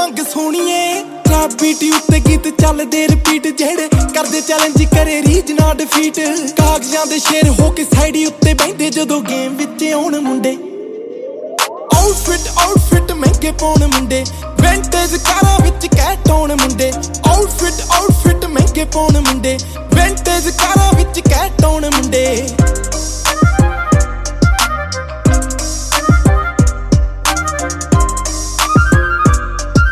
ਮੰਗ ਸੋਣੀਏ। Trap beat ਉੱਤੇ ਗੀਤ ਚੱਲਦੇ ਰਿਪੀਟ, ਜਿਹੜੇ ਕਰਦੇ ਚੈਲੰਜ ਕਰੇ ਰੀਜ ਨਾ ਡਿਫੀਟ। ਕਾਗਜ਼ਾਂ ਦੇ ਸ਼ੇਰ ਹੋ ਕੇ ਸਾਈਡੀ ਉੱਤੇ ਬੈਠੇ ਜਦੋਂ ਗੇਮ ਵਿੱਚ ਆਉਣ ਮੁੰਡੇ। ਆਊਟਫਿਟ ਮਹਿੰਗੇ ਪਾਉਣ ਮੁੰਡੇ, ਵਿੰਟੇਜ ਕਾਰਾਂ ਵਿੱਚ ਕੈਟ ਆਉਣ ਮੁੰਡੇ। ਆਊਟਫਿਟ ਮਹਿੰਗੇ ਪਾਉਣ ਮੁੰਡੇ, ਵਿੰਟੇਜ ਕਾਰਾਂ ਵਿੱਚ ਕੈਟ ਆਉਣ ਮੁੰਡੇ।